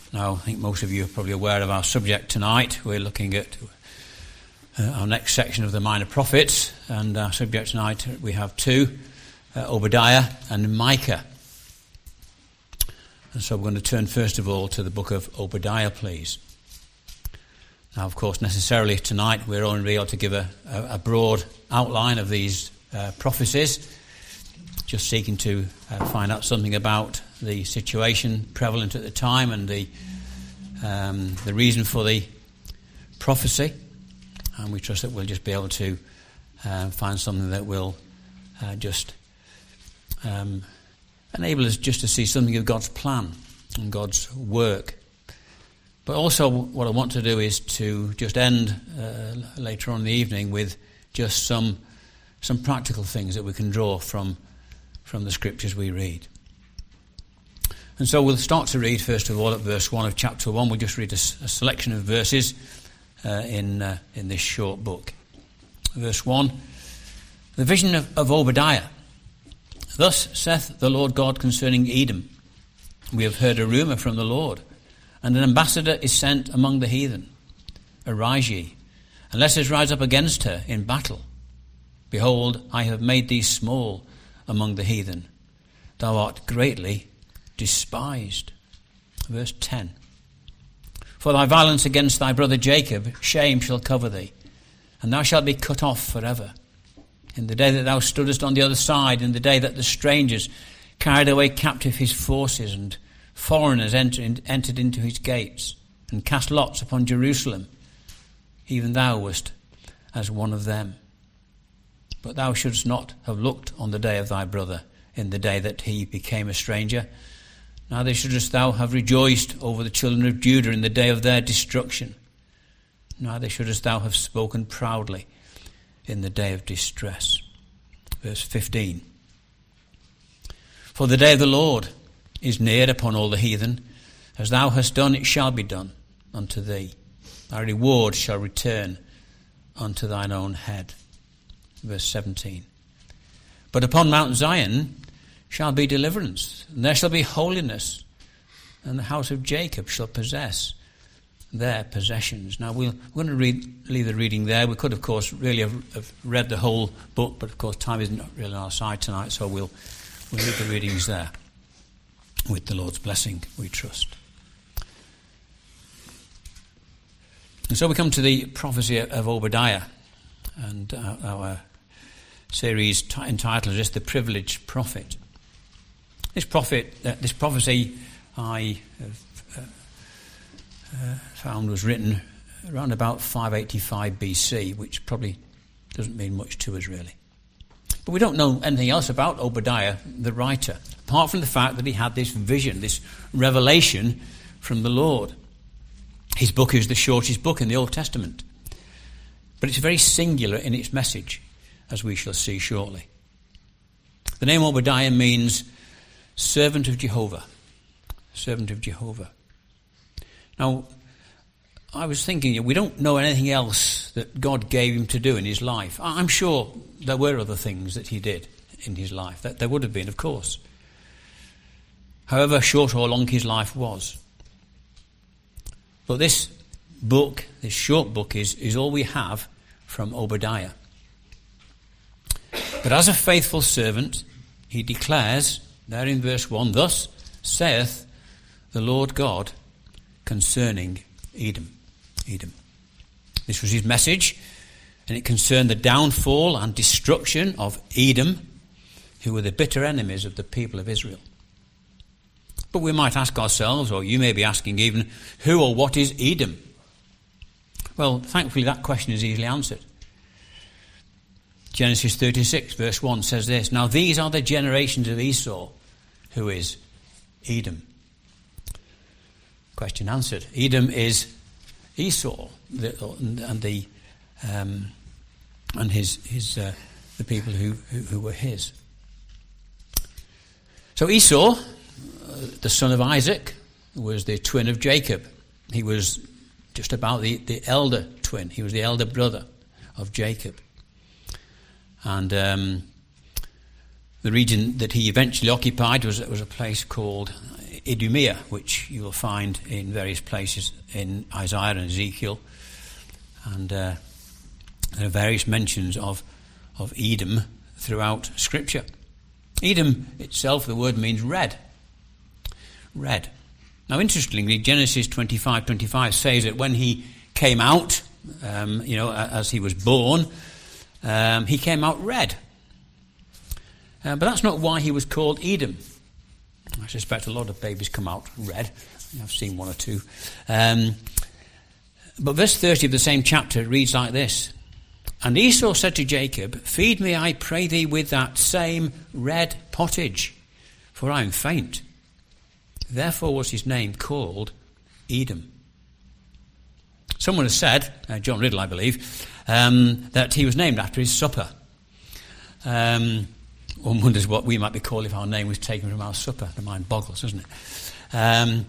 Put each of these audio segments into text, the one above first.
Now, I think most of you are probably aware of our subject tonight. We're looking at our next section of the Minor Prophets, and our subject tonight we have two, Obadiah and Micah. And so we're going to turn first of all to the book of Obadiah, please. Now, of course, necessarily tonight we're only able to give a broad outline of these prophecies, just seeking to find out something about the situation prevalent at the time and the reason for the prophecy. And we trust that we'll just be able to find something that will just enable us just to see something of God's plan and God's work. But also what I want to do is to just end later on in the evening with just some practical things that we can draw from the scriptures we read. And so we'll start to read first of all at verse 1 of chapter 1. We'll just read a selection of verses in this short book. Verse 1, the vision of Obadiah. Thus saith the Lord God concerning Edom, we have heard a rumour from the Lord, and an ambassador is sent among the heathen. Arise ye, and let us rise up against her in battle. Behold, I have made thee small among the heathen. Thou art greatly despised. Verse 10. For thy violence against thy brother Jacob, shame shall cover thee, and thou shalt be cut off forever. In the day that thou stoodest on the other side, in the day that the strangers carried away captive his forces, and foreigners entered into his gates, and cast lots upon Jerusalem, even thou wast as one of them. But thou shouldst not have looked on the day of thy brother, in the day that he became a stranger. Neither shouldst thou have rejoiced over the children of Judah in the day of their destruction. Neither shouldst thou have spoken proudly in the day of distress. Verse 15. For the day of the Lord is near upon all the heathen. As thou hast done, it shall be done unto thee. Thy reward shall return unto thine own head. Verse 17. But upon Mount Zion shall be deliverance, and there shall be holiness, and the house of Jacob shall possess their possessions. Now we're going to leave the reading there. We could, of course, really have read the whole book, but of course time isn't really on our side tonight, so we'll leave the readings there. With the Lord's blessing, we trust. And so we come to the prophecy of Obadiah, and our series entitled is The Privileged Prophet. This prophecy I found was written around about 585 BC, which probably doesn't mean much to us really. But we don't know anything else about Obadiah, the writer, apart from the fact that he had this vision, this revelation from the Lord. His book is the shortest book in the Old Testament, but it's very singular in its message, as we shall see shortly. The name Obadiah means servant of Jehovah. Servant of Jehovah. Now, I was thinking, we don't know anything else that God gave him to do in his life. I'm sure there were other things that he did in his life. That there would have been, of course. However short or long his life was. But this book, this short book, is all we have from Obadiah. But as a faithful servant, he declares, there in verse 1, thus saith the Lord God concerning Edom. Edom. This was his message, and it concerned the downfall and destruction of Edom, who were the bitter enemies of the people of Israel. But we might ask ourselves, or you may be asking even, who or what is Edom? Well, thankfully that question is easily answered. Genesis 36 verse 1 says this, now these are the generations of Esau, who is Edom. Question answered. Edom is Esau and the people who were his. So Esau, the son of Isaac, was the twin of Jacob. He was just about the elder twin. He was the elder brother of Jacob. And the region that he eventually occupied was a place called Idumea, which you will find in various places in Isaiah and Ezekiel. And there are various mentions of Edom throughout Scripture. Edom itself, the word means red. Red. Now, interestingly, Genesis 25:25 says that when he came out, as he was born, he came out red. But that's not why he was called Edom. I suspect a lot of babies come out red. I've seen one or two. But verse 30 of the same chapter reads like this. And Esau said to Jacob, feed me, I pray thee, with that same red pottage, for I am faint. Therefore was his name called Edom. Someone has said, John Riddle I believe, that he was named after his supper. One wonders what we might be called if our name was taken from our supper. The mind boggles, doesn't it?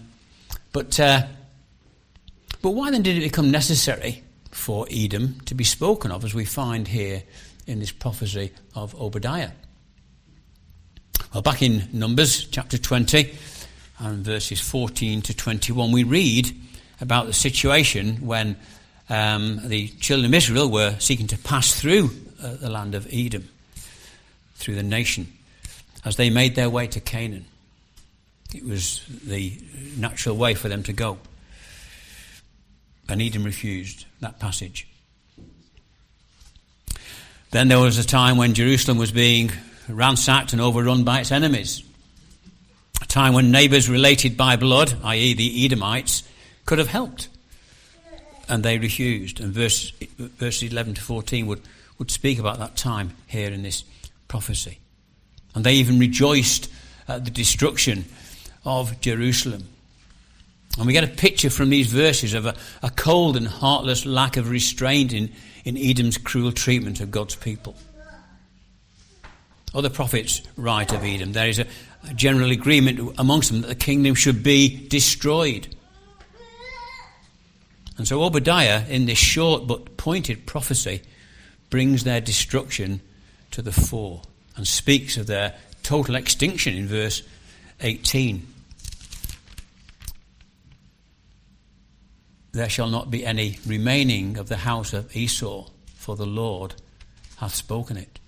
But why then did it become necessary for Edom to be spoken of, as we find here in this prophecy of Obadiah? Well, back in Numbers chapter 20 and verses 14 to 21, we read about the situation when the children of Israel were seeking to pass through the land of Edom, through the nation, as they made their way to Canaan. It was the natural way for them to go. And Edom refused that passage. Then there was a time when Jerusalem was being ransacked and overrun by its enemies. A time when neighbours related by blood, i.e. the Edomites, could have helped. And they refused. And verses 11 to 14 would speak about that time here in this prophecy. And they even rejoiced at the destruction of Jerusalem. And we get a picture from these verses of a cold and heartless lack of restraint in Edom's cruel treatment of God's people. Other prophets write of Edom. There is a general agreement amongst them that the kingdom should be destroyed. And so Obadiah, in this short but pointed prophecy, brings their destruction to the fore and speaks of their total extinction in verse 18. There shall not be any remaining of the house of Esau, for the Lord hath spoken it.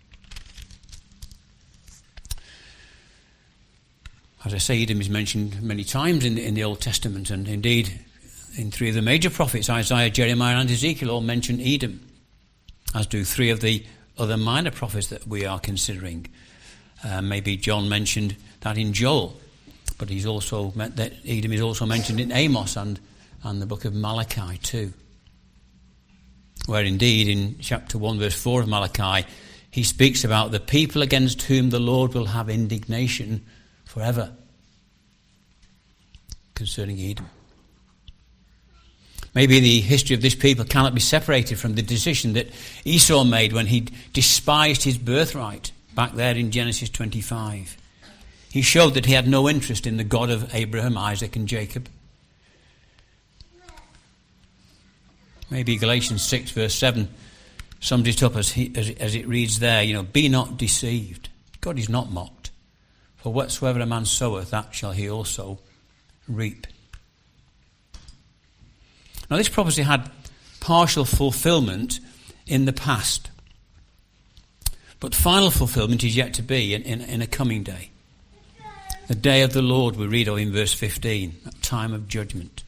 As I say, Edom is mentioned many times in the Old Testament, and indeed in three of the major prophets, Isaiah, Jeremiah and Ezekiel, all mention Edom, as do three of the other minor prophets that we are considering. Maybe John mentioned that in Joel, but he's also meant that Edom is also mentioned in Amos and the book of Malachi too, where indeed in chapter 1 verse 4 of Malachi he speaks about the people against whom the Lord will have indignation forever, concerning Edom. Maybe the history of this people cannot be separated from the decision that Esau made when he despised his birthright back there in Genesis 25. He showed that he had no interest in the God of Abraham, Isaac and Jacob. Maybe Galatians 6 verse 7 sums it up as it reads there, be not deceived. God is not mocked. For whatsoever a man soweth, that shall he also reap. Now this prophecy had partial fulfillment in the past. But final fulfillment is yet to be in a coming day. The day of the Lord we read of in verse 15, that time of judgment.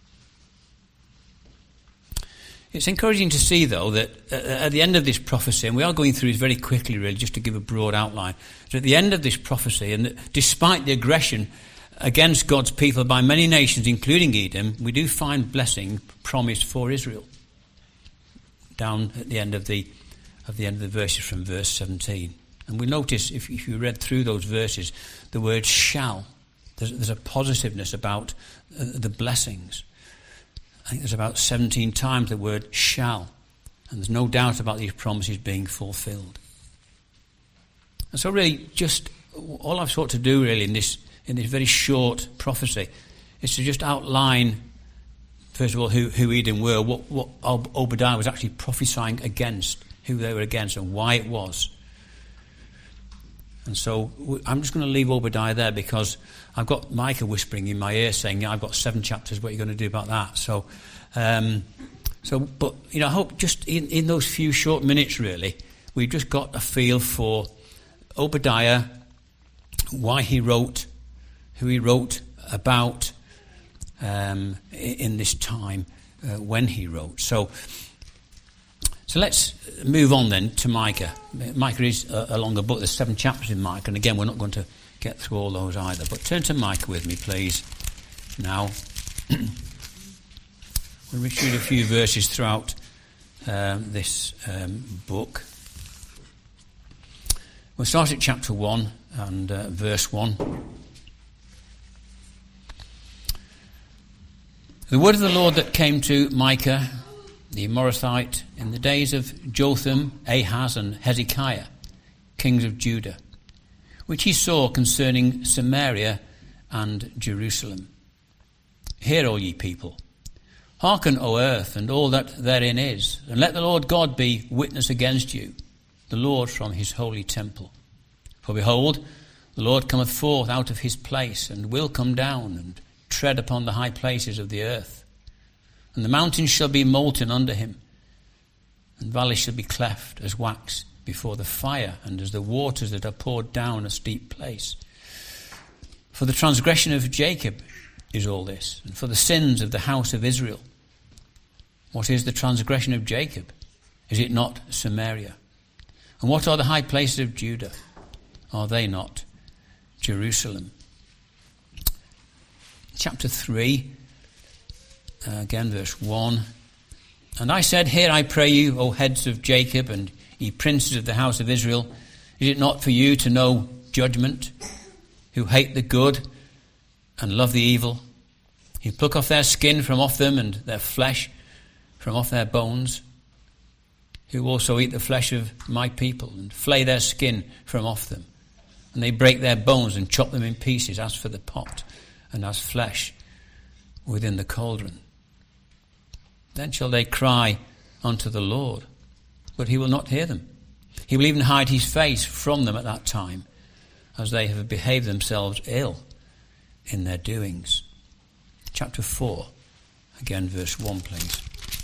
It's encouraging to see, though, that at the end of this prophecy, and we are going through this very quickly, really, just to give a broad outline, that at the end of this prophecy, and that despite the aggression against God's people by many nations, including Edom, we do find blessing promised for Israel. Down at the end of the verses from verse 17. And we notice, if you read through those verses, the word shall. There's a positiveness about the blessings. I think there's about 17 times the word shall. And there's no doubt about these promises being fulfilled. And so really, just all I've sought to do really in this very short prophecy is to just outline, first of all, who Edom were, what Obadiah was actually prophesying against, who they were against and why it was. And so I'm just going to leave Obadiah there because I've got Micah whispering in my ear saying, yeah, I've got 7 chapters, what are you going to do about that? But I hope just in those few short minutes, really, we've just got a feel for Obadiah, why he wrote, who he wrote about in this time when he wrote. So let's move on then to Micah. Micah is a longer book. There's 7 chapters in Micah, and again, we're not going to get through all those either. But turn to Micah with me, please. Now, we'll read a few verses throughout this book. We'll start at chapter 1 and verse 1. The word of the Lord that came to Micah, the Morashite, in the days of Jotham, Ahaz, and Hezekiah, kings of Judah, which he saw concerning Samaria and Jerusalem. Hear, all ye people. Hearken, O earth, and all that therein is, and let the Lord God be witness against you, the Lord from his holy temple. For behold, the Lord cometh forth out of his place, and will come down, and tread upon the high places of the earth. And the mountains shall be molten under him, and valleys shall be cleft as wax before the fire, and as the waters that are poured down a steep place. For the transgression of Jacob is all this, and for the sins of the house of Israel. What is the transgression of Jacob? Is it not Samaria? And what are the high places of Judah? Are they not Jerusalem? Chapter 3, again verse 1. And I said, Hear, I pray you, O heads of Jacob, and ye princes of the house of Israel, is it not for you to know judgment, who hate the good and love the evil? Who pluck off their skin from off them, and their flesh from off their bones? Who also eat the flesh of my people, and flay their skin from off them? And they break their bones and chop them in pieces, as for the pot, and as flesh within the cauldron. Then shall they cry unto the Lord, but he will not hear them. He will even hide his face from them at that time, as they have behaved themselves ill in their doings. Chapter 4, again verse 1, please.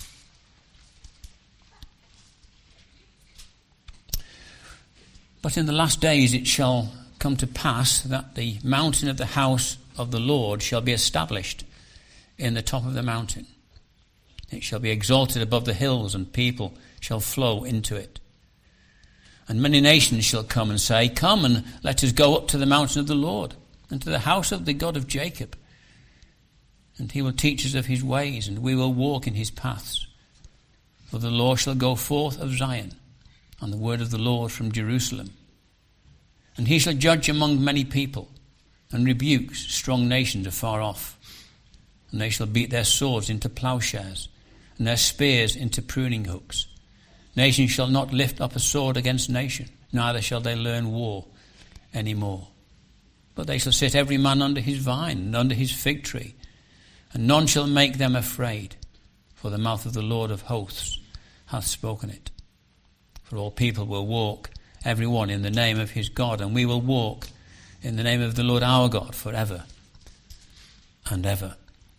But in the last days it shall come to pass that the mountain of the house of the Lord shall be established in the top of the mountain. It shall be exalted above the hills, and people shall flow into it. And many nations shall come and say, Come, and let us go up to the mountain of the Lord, and to the house of the God of Jacob. And he will teach us of his ways, and we will walk in his paths. For the law shall go forth of Zion, and the word of the Lord from Jerusalem. And he shall judge among many people, and rebuke strong nations afar off. And they shall beat their swords into plowshares, and their spears into pruning hooks. Nation shall not lift up a sword against nation, neither shall they learn war any more. But they shall sit every man under his vine, and under his fig tree, and none shall make them afraid, for the mouth of the Lord of hosts hath spoken it. For all people will walk, every one in the name of his God, and we will walk in the name of the Lord our God forever and ever.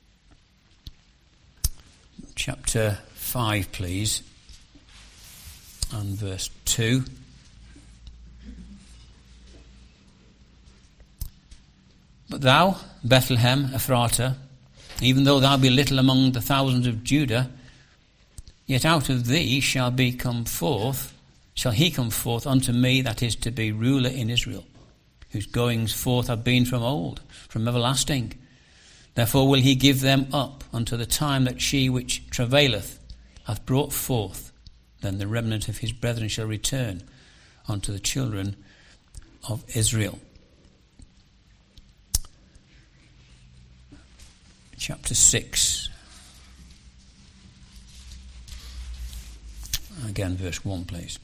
Chapter 5, please, and verse 2. But thou, Bethlehem Ephratah, even though thou be little among the thousands of Judah, yet out of thee shall he come forth unto me that is to be ruler in Israel, whose goings forth have been from old, from everlasting. Therefore will he give them up unto the time that she which travaileth hath brought forth. Then the remnant of his brethren shall return unto the children of Israel. Chapter 6. Again, verse 1, please.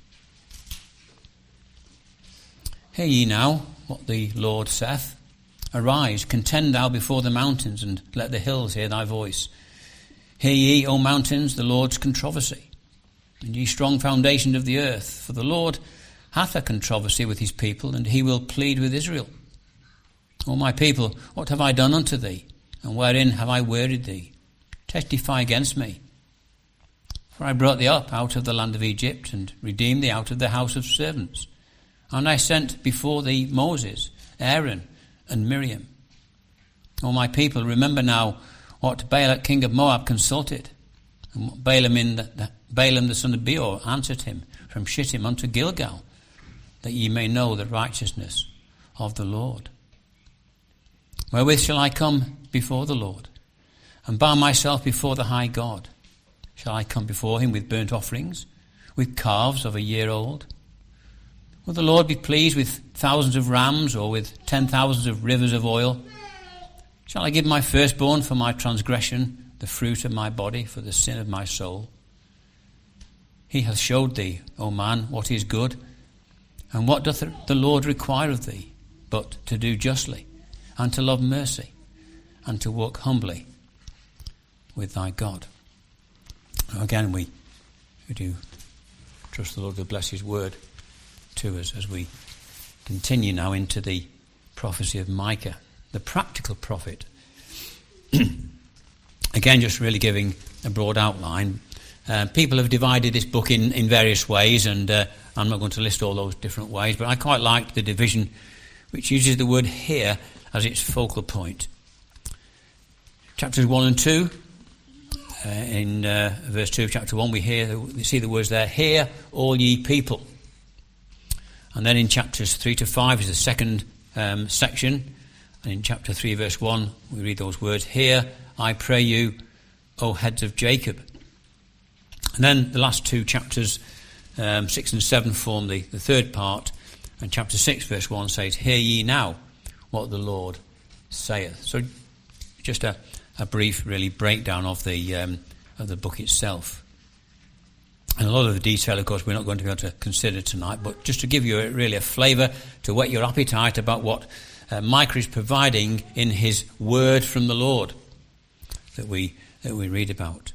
Hear ye now what the Lord saith. Arise, contend thou before the mountains, and let the hills hear thy voice. Hear ye, O mountains, the Lord's controversy, and ye strong foundations of the earth. For the Lord hath a controversy with his people, and he will plead with Israel. O my people, what have I done unto thee? And wherein have I wearied thee? Testify against me. For I brought thee up out of the land of Egypt, and redeemed thee out of the house of servants. And I sent before thee Moses, Aaron, and Miriam. O my people, remember now what Balak king of Moab consulted, and what Balaam the son of Beor answered him from Shittim unto Gilgal, that ye may know the righteousness of the Lord. Wherewith shall I come before the Lord, and bow myself before the high God? Shall I come before him with burnt offerings, with calves of a year old? Will the Lord be pleased with thousands of rams, or with 10,000 of rivers of oil? Shall I give my firstborn for my transgression, the fruit of my body for the sin of my soul? He hath showed thee, O man, what is good, and what doth the Lord require of thee, but to do justly, and to love mercy, and to walk humbly with thy God. Again, we do trust the Lord to bless his word to us as we continue now into the prophecy of Micah, the practical prophet. Again, just really giving a broad outline. People have divided this book in various ways, and I'm not going to list all those different ways, but I quite like the division which uses the word "hear" as its focal point. Chapters 1 and 2, in verse 2 of chapter 1, we see the words there, "Hear, all ye people." And then in chapters 3 to 5 is the second section, and in chapter 3, verse 1, we read those words, "Hear, I pray you, O heads of Jacob." And then the last two chapters, 6 and 7, form the third part, and chapter 6, verse 1 says, "Hear ye now what the Lord saith." So just a brief, really, breakdown of the book itself. And a lot of the detail, of course, we're not going to be able to consider tonight, but just to give you really a flavour to whet your appetite about what Micah is providing in his word from the Lord that we read about.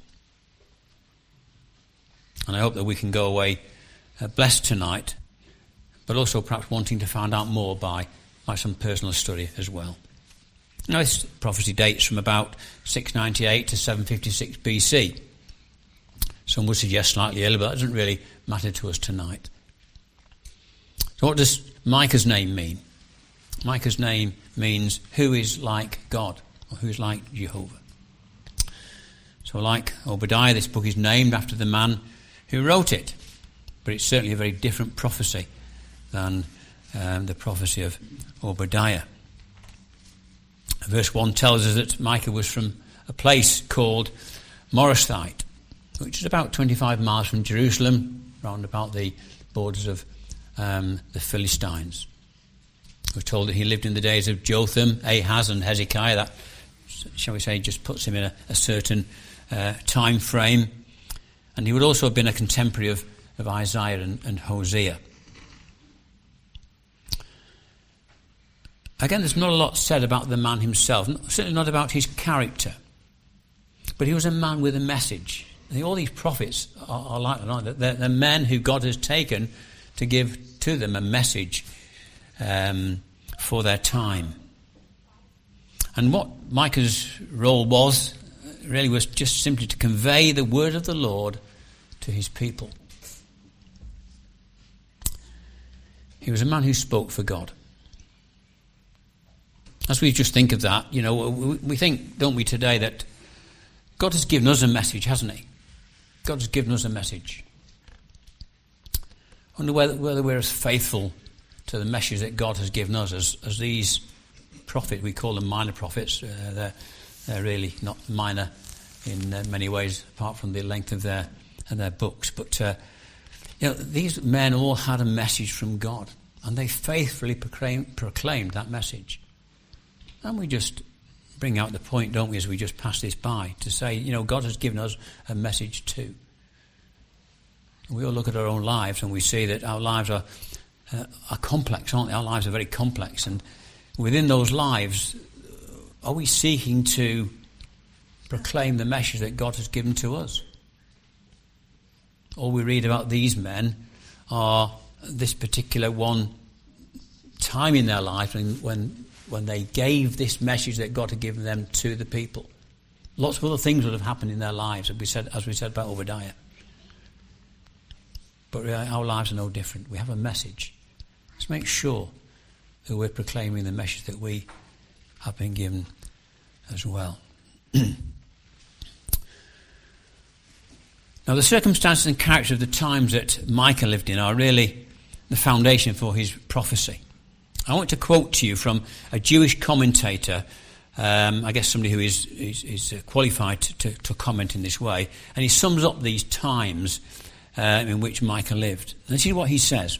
And I hope that we can go away blessed tonight, but also perhaps wanting to find out more by some personal study as well. Now, this prophecy dates from about 698 to 756 BC. Some would suggest slightly earlier, but that doesn't really matter to us tonight. So what does Micah's name mean? Micah's name means who is like God, or who is like Jehovah. So like Obadiah, this book is named after the man who wrote it, but it's certainly a very different prophecy than the prophecy of Obadiah. Verse 1 tells us that Micah was from a place called Morashthite, which is about 25 miles from Jerusalem, round about the borders of the Philistines. We're told that he lived in the days of Jotham, Ahaz, and Hezekiah. That, shall we say, just puts him in a certain time frame. And he would also have been a contemporary of Isaiah and Hosea. Again, there's not a lot said about the man himself, certainly not about his character. But he was a man with a message. And all these prophets are like that, aren't they? They're men who God has taken to give to them a message for their time. And what Micah's role was just simply to convey the word of the Lord to his people. He was a man who spoke for God. As we just think of that, we think, don't we, today, that God has given us a message, hasn't he? God has given us a message. I wonder whether we're as faithful to the message that God has given us as these prophets. We call them minor prophets. They're really not minor in many ways, apart from the length of their books. But these men all had a message from God, and they faithfully proclaimed that message. And we just bring out the point, don't we, as we just pass this by, to say, God has given us a message too. We all look at our own lives and we see that our lives are complex, aren't they? Our lives are very complex. And within those lives, are we seeking to proclaim the message that God has given to us? All we read about these men are this particular one time in their life when they gave this message that God had given them to the people. Lots of other things would have happened in their lives, as we said about Obadiah. But our lives are no different. We have a message. Let's make sure that we're proclaiming the message that we have been given as well. Now, the circumstances and character of the times that Micah lived in are really the foundation for his prophecy. I want to quote to you from a Jewish commentator, I guess somebody who is qualified to comment in this way, and he sums up these times in which Micah lived. And this is what he says.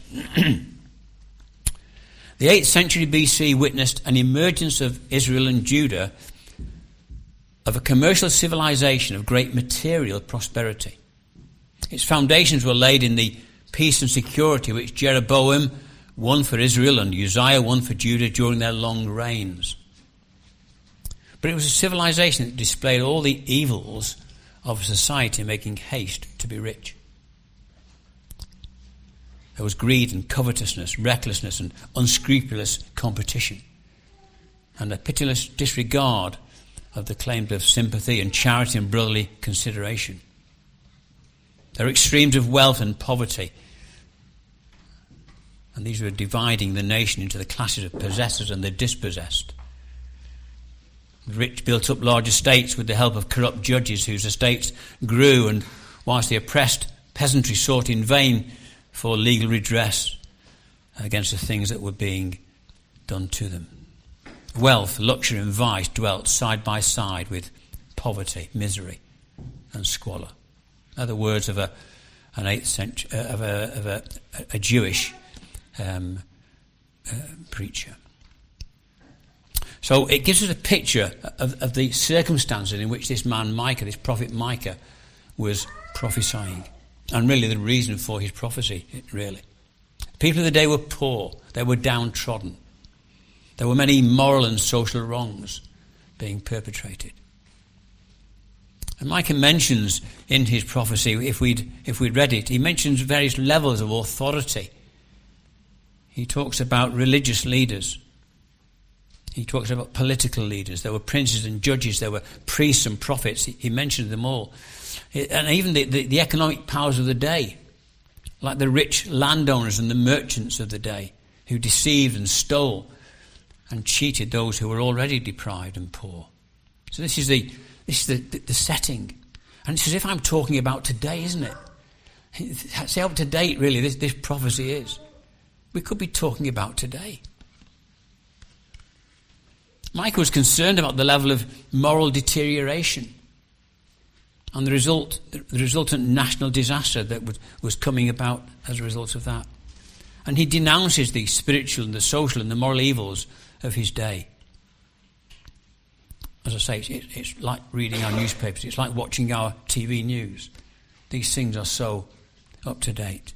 The 8th century BC witnessed an emergence of Israel and Judah of a commercial civilization of great material prosperity. Its foundations were laid in the peace and security which Jeroboam won for Israel and Uzziah won for Judah during their long reigns. But it was a civilization that displayed all the evils of a society making haste to be rich. There was greed and covetousness, recklessness and unscrupulous competition, and a pitiless disregard of the claims of sympathy and charity and brotherly consideration. There were extremes of wealth and poverty, and these were dividing the nation into the classes of possessors and the dispossessed. The rich built up large estates with the help of corrupt judges whose estates grew, and whilst the oppressed peasantry sought in vain for legal redress against the things that were being done to them. Wealth, luxury and vice dwelt side by side with poverty, misery and squalor. Are the words of an 8th century of a Jewish preacher. So it gives us a picture of the circumstances in which this man Micah, this prophet Micah, was prophesying, and really the reason for his prophecy. Really, people of the day were poor; they were downtrodden. There were many moral and social wrongs being perpetrated. And Micah mentions in his prophecy, if we'd read it, he mentions various levels of authority. He talks about religious leaders. He talks about political leaders. There were princes and judges. There were priests and prophets. He mentioned them all. And even the economic powers of the day, like the rich landowners and the merchants of the day, who deceived and stole and cheated those who were already deprived and poor. So this is the setting. And it's as if I'm talking about today, isn't it? It's how up to date, really, this prophecy is. We could be talking about today. Micah was concerned about the level of moral deterioration and the resultant national disaster that was coming about as a result of that. And he denounces the spiritual and the social and the moral evils of his day. As I say, it's like reading our newspapers. It's like watching our TV news. These things are so up to date.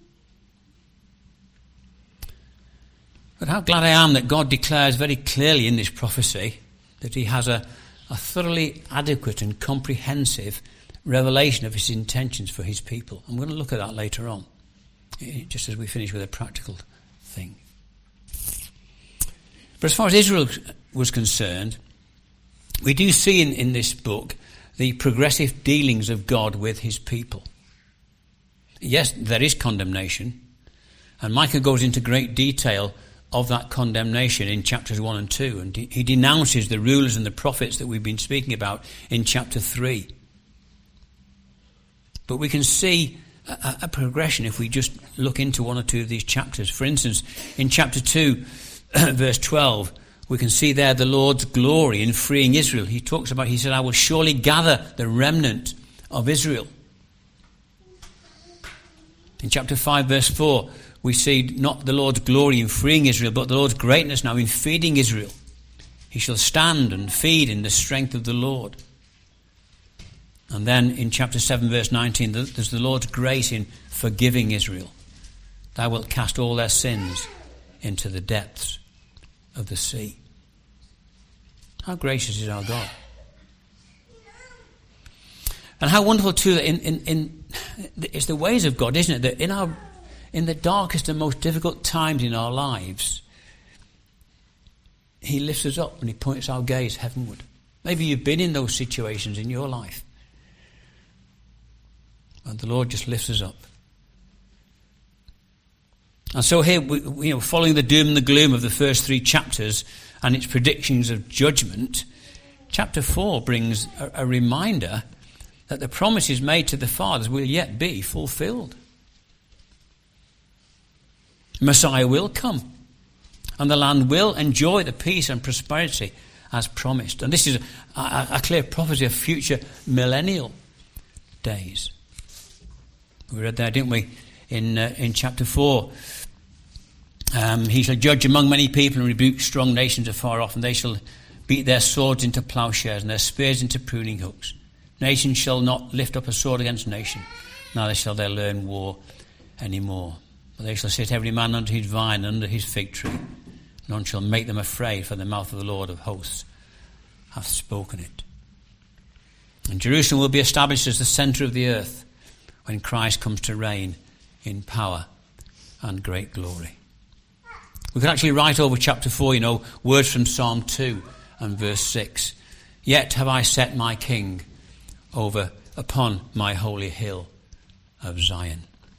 But how glad I am that God declares very clearly in this prophecy that he has a thoroughly adequate and comprehensive revelation of his intentions for his people. I'm going to look at that later on, just as we finish with a practical thing. But as far as Israel was concerned, we do see in this book the progressive dealings of God with his people. Yes, there is condemnation, and Micah goes into great detail of that condemnation in chapters 1 and 2, and he denounces the rulers and the prophets that we've been speaking about in chapter 3. But we can see a progression if we just look into one or two of these chapters. For instance, in chapter 2, verse 12, we can see there the Lord's glory in freeing Israel. He said, I will surely gather the remnant of Israel. In chapter 5, verse 4, we see not the Lord's glory in freeing Israel, but the Lord's greatness now in feeding Israel. He shall stand and feed in the strength of the Lord. And then in chapter 7, verse 19, there's the Lord's grace in forgiving Israel. Thou wilt cast all their sins into the depths of the sea. How gracious is our God. And how wonderful too that it's the ways of God, isn't it? That in the darkest and most difficult times in our lives, he lifts us up and he points our gaze heavenward. Maybe you've been in those situations in your life. And the Lord just lifts us up. And so here, following the doom and the gloom of the first 3 chapters and its predictions of judgment, chapter 4 brings a reminder that the promises made to the fathers will yet be fulfilled. Messiah will come, and the land will enjoy the peace and prosperity as promised. And this is a clear prophecy of future millennial days. We read there, didn't we, in chapter 4. He shall judge among many people and rebuke strong nations afar off, and they shall beat their swords into plowshares and their spears into pruning hooks. Nation shall not lift up a sword against nation, neither shall they learn war any more. But they shall sit every man under his vine and under his fig tree. None shall make them afraid, for the mouth of the Lord of hosts hath spoken it. And Jerusalem will be established as the centre of the earth when Christ comes to reign in power and great glory. We could actually write over chapter 4, words from Psalm 2 and verse 6. Yet have I set my king over upon my holy hill of Zion.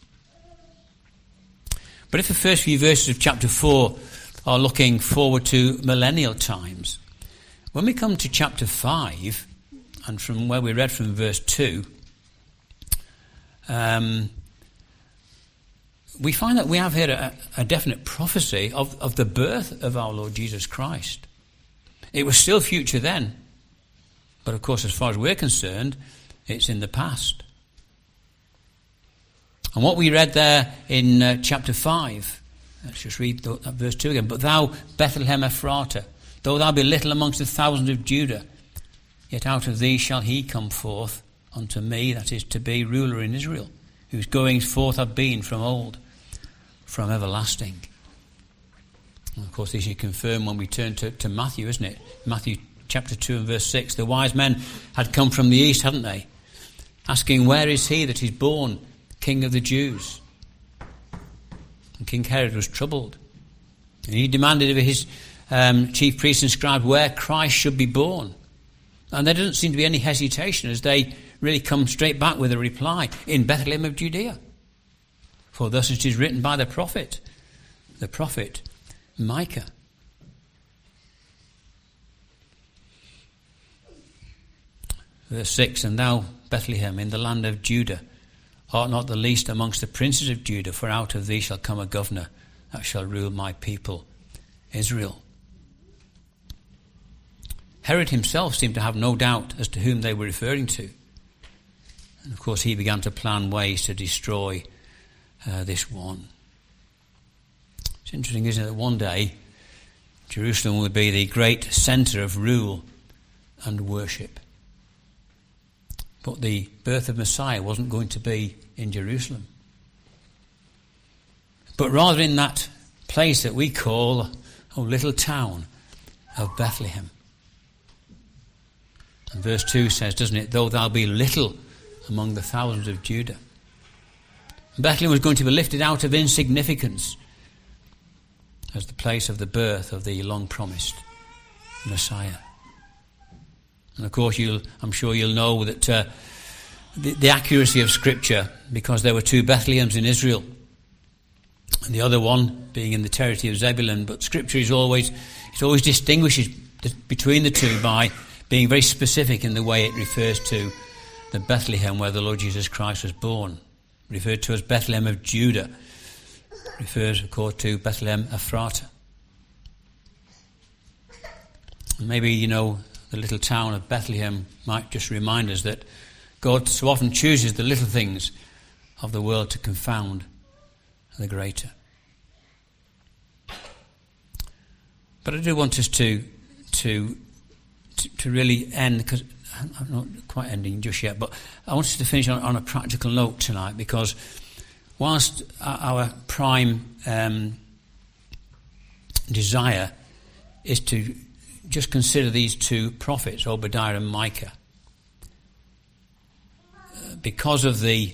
But if the first few verses of chapter 4 are looking forward to millennial times, when we come to chapter 5, and from where we read from verse 2, we find that we have here a definite prophecy of the birth of our Lord Jesus Christ. It was still future then, but of course, as far as we're concerned, it's in the past. And what we read there in chapter 5, let's just read that verse 2 again. But thou, Bethlehem Ephratah, though thou be little amongst the thousands of Judah, yet out of thee shall he come forth unto me, that is to be ruler in Israel, whose goings forth have been from old, from everlasting. And of course, this is confirmed when we turn to Matthew, isn't it? Matthew chapter 2 and verse 6. The wise men had come from the east, hadn't they? Asking, where is he that is born King of the Jews? And King Herod was troubled. And he demanded of his chief priests and scribes where Christ should be born. And there doesn't seem to be any hesitation as they really come straight back with a reply. In Bethlehem of Judea. For thus it is written by the prophet Micah. Verse 6, and thou, Bethlehem, in the land of Judah, art not the least amongst the princes of Judah, for out of thee shall come a governor that shall rule my people Israel. Herod himself seemed to have no doubt as to whom they were referring to. And of course he began to plan ways to destroy this one. It's interesting, isn't it, that one day Jerusalem would be the great centre of rule and worship. But the birth of Messiah wasn't going to be in Jerusalem, but rather in that place that we call a little town of Bethlehem. And verse 2 says, doesn't it, though thou be little among the thousands of Judah. Bethlehem was going to be lifted out of insignificance as the place of the birth of the long-promised Messiah. And of course, I'm sure you'll know that the accuracy of Scripture, because there were 2 Bethlehems in Israel, and the other one being in the territory of Zebulun. But Scripture is always distinguishes between the two by being very specific in the way it refers to the Bethlehem where the Lord Jesus Christ was born. Referred to as Bethlehem of Judah, refers, of course, to Bethlehem Ephratah. And maybe, the little town of Bethlehem might just remind us that God so often chooses the little things of the world to confound the greater. But I do want us to really end, because I'm not quite ending just yet, but I want us to finish on a practical note tonight, because whilst our prime desire is to just consider these 2 prophets, Obadiah and Micah, because of the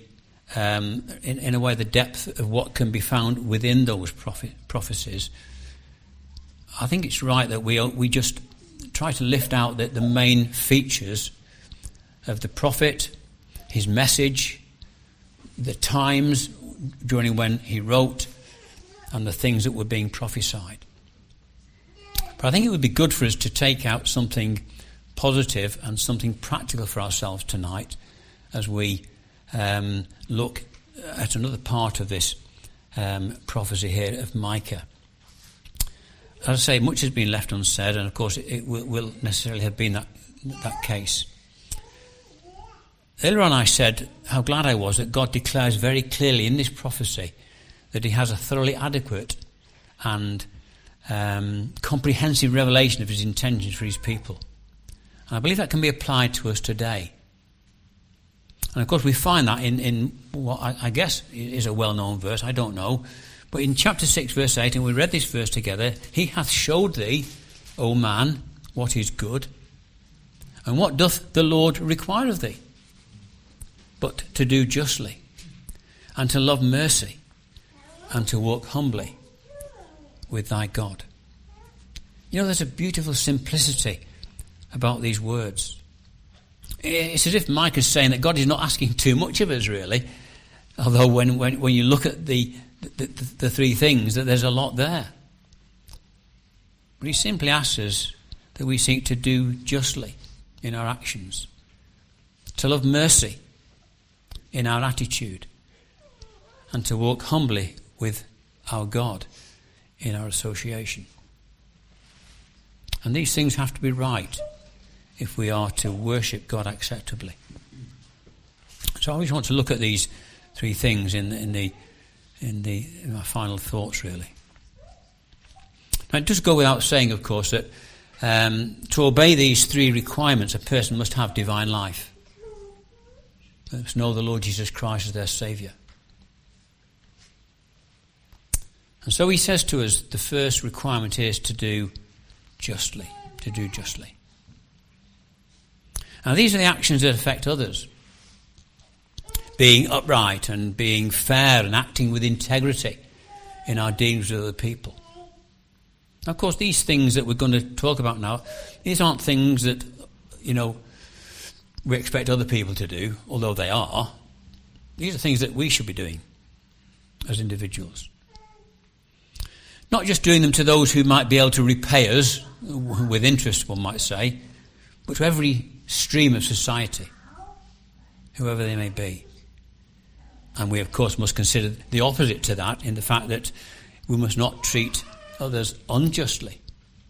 in a way the depth of what can be found within those prophecies, I think it's right that we just try to lift out the main features of the prophet, his message, the times during when he wrote, and the things that were being prophesied. But I think it would be good for us to take out something positive and something practical for ourselves tonight as we look at another part of this prophecy here of Micah. As I say, much has been left unsaid, and of course it will necessarily have been that case. Earlier on I said how glad I was that God declares very clearly in this prophecy that he has a thoroughly adequate and comprehensive revelation of his intentions for his people. And I believe that can be applied to us today. And of course we find that in what I guess is a well-known verse, I don't know, but in chapter 6 verse 8, and we read this verse together, he hath showed thee, O man, what is good, and what doth the Lord require of thee? But to do justly, and to love mercy, and to walk humbly with thy God. You know, there's a beautiful simplicity about these words. It's as if Micah is saying that God is not asking too much of us, really. Although when you look at the three things, that there's a lot there. But he simply asks us that we seek to do justly in our actions, to love mercy in our attitude, and to walk humbly with our God in our association. And these things have to be right if we are to worship God acceptably. So I always want to look at these three things in my final thoughts, really. Now, it does go without saying, of course, that to obey these three requirements, a person must have divine life. They must know the Lord Jesus Christ as their Saviour. And so he says to us, the first requirement is to do justly. To do justly. Now, these are the actions that affect others. Being upright and being fair and acting with integrity in our dealings with other people. Of course, these things that we're going to talk about now, these aren't things that, we expect other people to do, although they are. These are things that we should be doing as individuals. Not just doing them to those who might be able to repay us, with interest, one might say, but to every stream of society, whoever they may be. And we, of course, must consider the opposite to that in the fact that we must not treat others unjustly.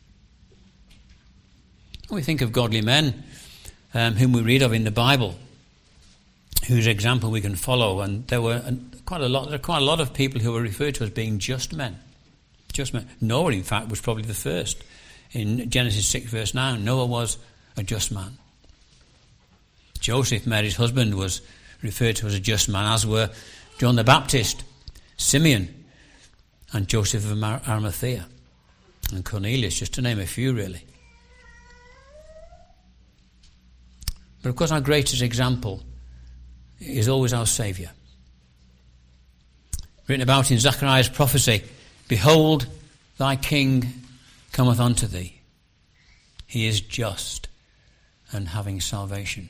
We think of godly men whom we read of in the Bible, whose example we can follow, and there are quite a lot of people who are referred to as being just men. Just men. Noah, in fact, was probably the first. In Genesis 6, verse 9, Noah was a just man. Joseph, Mary's husband, was referred to as a just man, as were John the Baptist, Simeon, and Joseph of Arimathea, and Cornelius, just to name a few, really. But of course, our greatest example is always our Saviour. Written about in Zechariah's prophecy, behold, thy King cometh unto thee. He is just and having salvation.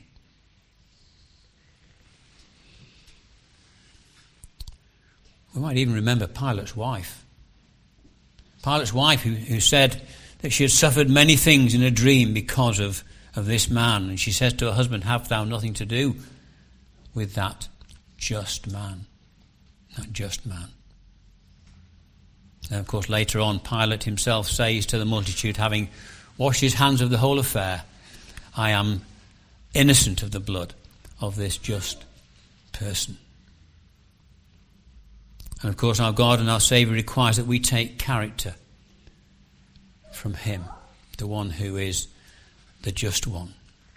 We might even remember Pilate's wife. Pilate's wife who said that she had suffered many things in a dream because of this man. And she says to her husband, have thou nothing to do with that just man. That just man. And of course later on Pilate himself says to the multitude, having washed his hands of the whole affair, I am innocent of the blood of this just person. And of course our God and our Saviour requires that we take character from him, the one who is the just one.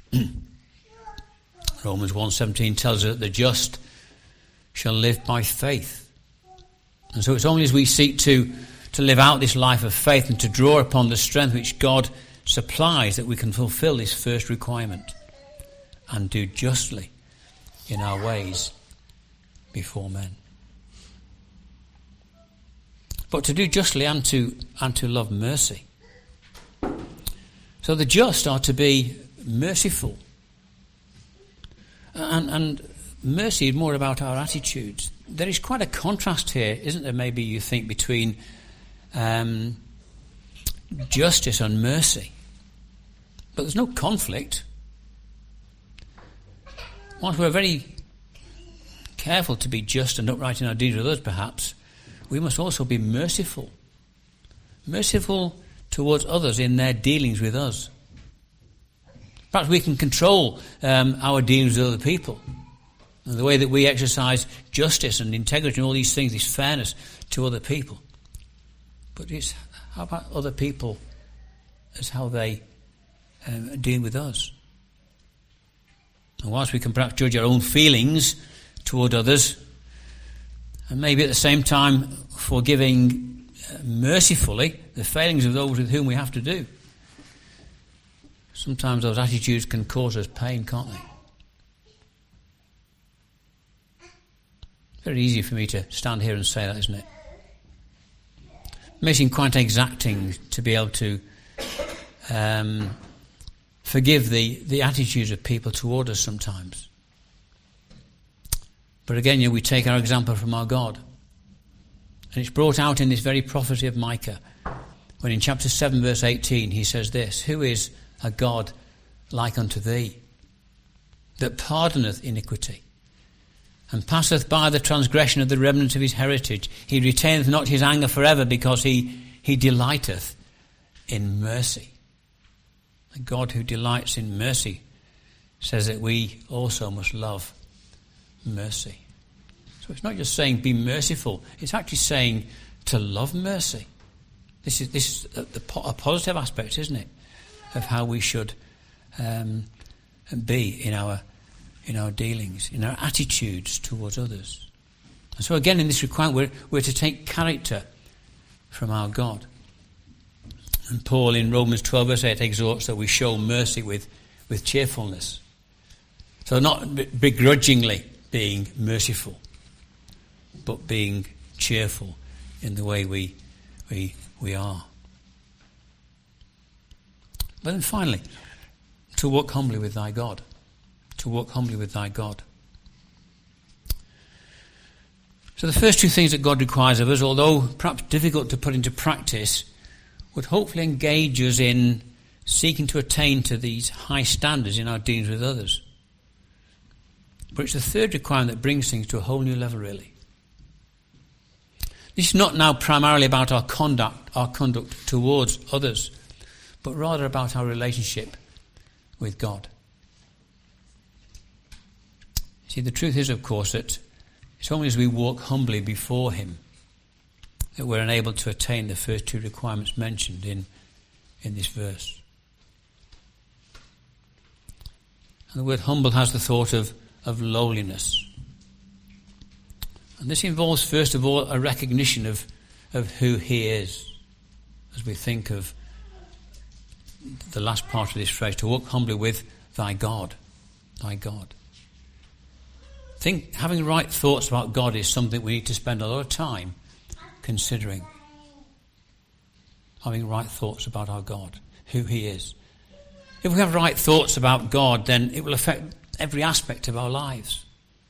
Romans 1:17 tells us that the just shall live by faith. And so it's only as we seek to live out this life of faith and to draw upon the strength which God supplies that we can fulfill this first requirement and do justly in our ways before men. But to do justly and to love mercy. So the just are to be merciful. And mercy is more about our attitudes. There is quite a contrast here, isn't there, maybe you think, between justice and mercy. But there's no conflict. Whilst we're very careful to be just and upright in our dealings with others, perhaps, we must also be merciful. Merciful towards others in their dealings with us. Perhaps we can control our dealings with other people. And the way that we exercise justice and integrity and all these things, this fairness to other people. But it's how about other people as how they deal with us? And whilst we can perhaps judge our own feelings toward others, and maybe at the same time forgiving mercifully the failings of those with whom we have to do, sometimes those attitudes can cause us pain, can't they? Very easy for me to stand here and say that, isn't it? It may seem quite exacting to be able to forgive the attitudes of people toward us sometimes. But again, we take our example from our God. And it's brought out in this very prophecy of Micah, when in chapter 7, verse 18, he says this, "Who is a God like unto thee, that pardoneth iniquity, and passeth by the transgression of the remnant of his heritage? He retaineth not his anger forever, because he delighteth in mercy." A God who delights in mercy says that we also must love mercy. So it's not just saying be merciful, it's actually saying to love mercy. This is a positive aspect, isn't it, of how we should be in our dealings, in our attitudes towards others. And so again, in this requirement, we're to take character from our God. And Paul in Romans 12 verse 8 exhorts that we show mercy with cheerfulness. So not begrudgingly being merciful, but being cheerful in the way we are. But then finally, to walk humbly with thy God. To walk humbly with thy God. So the first two things that God requires of us, although perhaps difficult to put into practice, would hopefully engage us in seeking to attain to these high standards in our dealings with others. But it's the third requirement that brings things to a whole new level, really. This is not now primarily about our conduct towards others, but rather about our relationship with God. See, the truth is, of course, that it's only as we walk humbly before him that we're enabled to attain the first two requirements mentioned in this verse. And the word humble has the thought of lowliness. And this involves, first of all, a recognition of who he is, as we think of the last part of this phrase, to walk humbly with thy God. Thy God. Having right thoughts about God is something we need to spend a lot of time considering. Having right thoughts about our God, who he is. If we have right thoughts about God, then it will affect every aspect of our lives.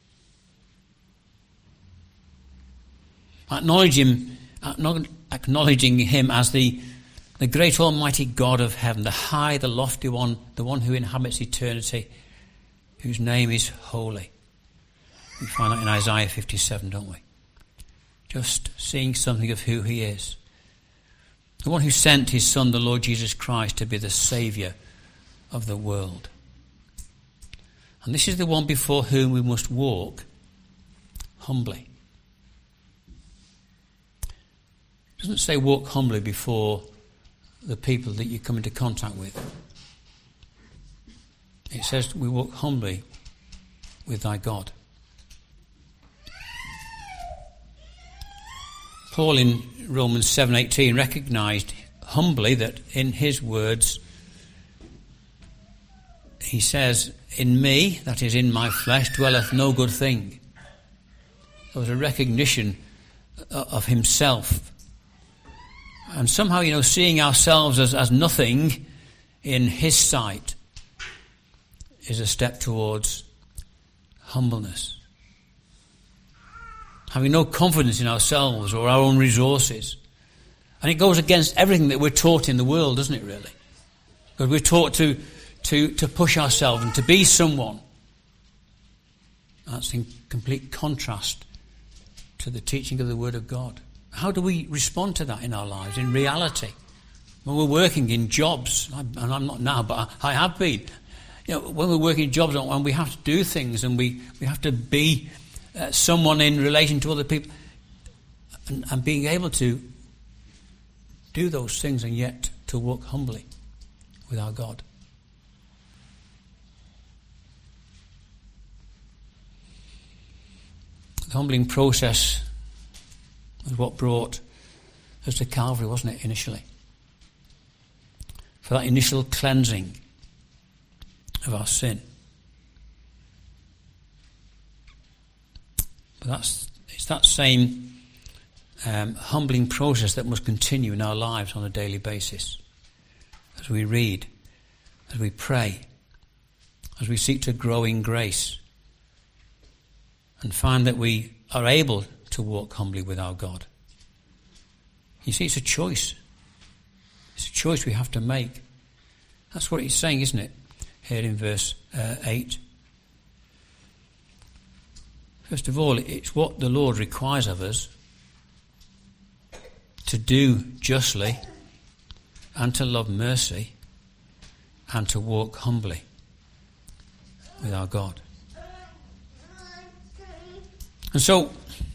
Acknowledging him as the great almighty God of heaven, the high, the lofty one, the one who inhabits eternity, whose name is holy. We find that in Isaiah 57, don't we? Just seeing something of who he is. The one who sent his Son, the Lord Jesus Christ, to be the Saviour of the world. And this is the one before whom we must walk humbly. It doesn't say walk humbly before the people that you come into contact with. It says we walk humbly with thy God. Paul in Romans 7:18 recognised humbly that in his words, he says, "In me, that is in my flesh, dwelleth no good thing. There was a recognition of himself. And somehow, seeing ourselves as nothing in his sight is a step towards humbleness. Having no confidence in ourselves or our own resources. And it goes against everything that we're taught in the world, doesn't it, really? Because we're taught to push ourselves and to be someone. That's in complete contrast to the teaching of the Word of God. How do we respond to that in our lives, in reality? When we're working in jobs, and I'm not now, but I have been. When we're working in jobs and we have to do things and we have to be someone in relation to other people, and being able to do those things and yet to walk humbly with our God. The humbling process was what brought us to Calvary, wasn't it, initially? For that initial cleansing of our sin. But it's that same humbling process that must continue in our lives on a daily basis. As we read, as we pray, as we seek to grow in grace, and find that we are able to walk humbly with our God. You see, it's a choice. It's a choice we have to make. That's what he's saying, isn't it? Here in verse 8. First of all, it's what the Lord requires of us to do justly and to love mercy and to walk humbly with our God. And so,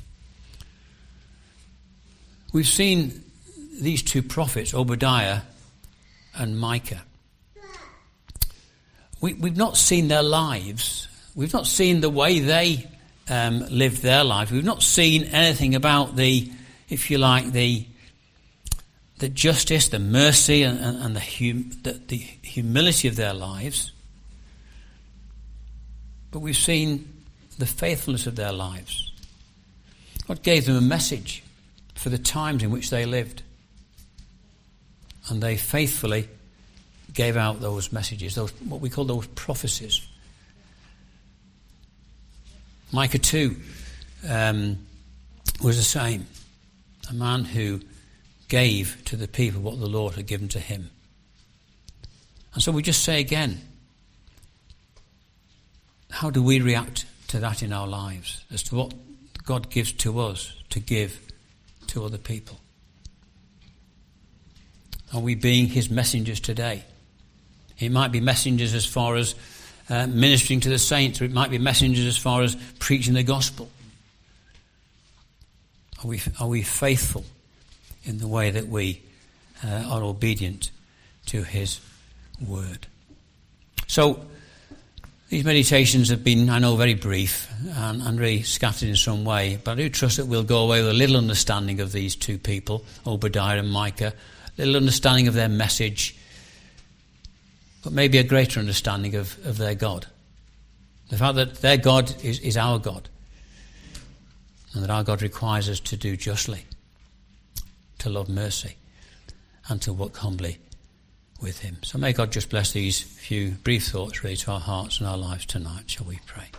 we've seen these two prophets, Obadiah and Micah. We've not seen their lives. We've not seen the way they lived their lives. We've not seen anything about the justice, the mercy, and the humility of their lives. But we've seen the faithfulness of their lives. God gave them a message for the times in which they lived. And they faithfully gave out those messages, those what we call those prophecies. Micah 2 was the same. A man who gave to the people what the Lord had given to him. And so we just say again, how do we react to that in our lives, as to what God gives to us to give to other people? Are we being his messengers today? It might be messengers as far as ministering to the saints, or it might be messengers as far as preaching the gospel. Are we faithful in the way that we are obedient to his word? So, these meditations have been, I know, very brief and really scattered in some way, but I do trust that we'll go away with a little understanding of these two people, Obadiah and Micah, a little understanding of their message, but maybe a greater understanding of their God. The fact that their God is our God, and that our God requires us to do justly, to love mercy, and to walk humbly with him. So may God just bless these few brief thoughts really to our hearts and our lives tonight. Shall we pray?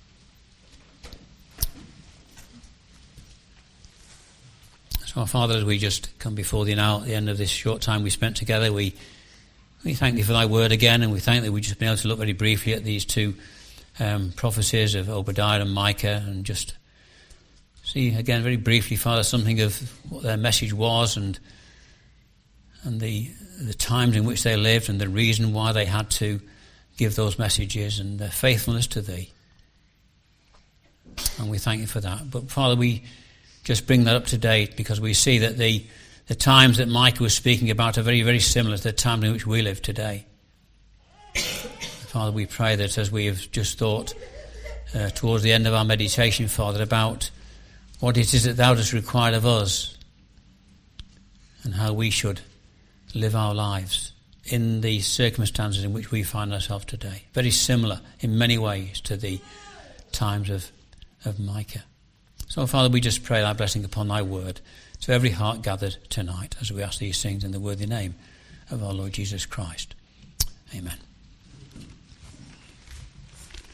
So our Father, as we just come before thee now at the end of this short time we spent together, we thank thee for thy word again, and we thank thee we've just been able to look very briefly at these two prophecies of Obadiah and Micah, and just see again very briefly, Father, something of what their message was, and the times in which they lived, and the reason why they had to give those messages, and their faithfulness to thee. And we thank you for that. But Father, we just bring that up to date, because we see that the times that Micah was speaking about are very, very similar to the times in which we live today. Father, we pray that as we have just thought towards the end of our meditation, Father, about what it is that thou dost require of us, and how we should live our lives in the circumstances in which we find ourselves today. Very similar in many ways to the times of Micah. So, Father, we just pray thy blessing upon thy word to every heart gathered tonight as we ask these things in the worthy name of our Lord Jesus Christ. Amen.